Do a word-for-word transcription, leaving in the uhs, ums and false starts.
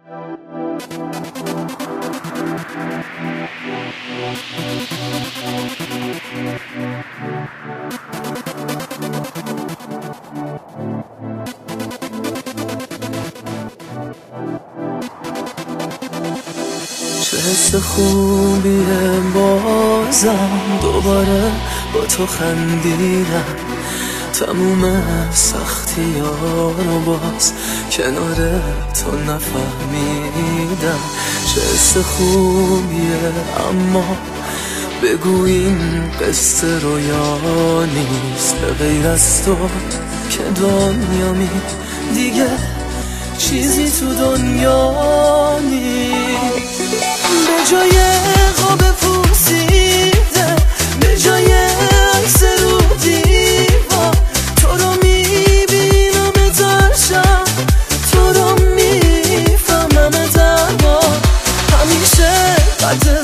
چه حس خوبیه بازم دوباره با تو خندیدم، تموم سختی ها رو باز کنار تو نفهمیدم. چه حس خوبیه اما بگو این قصه رویا نیست، به غیر از تو که دنیا می دیگه چیزی تو دنیا نیست. به جای خواب پوسیده، به جای عکس رو دیوار، تو رو میبینم ازشم، تو رو میفهمم دربار. همیشه قدر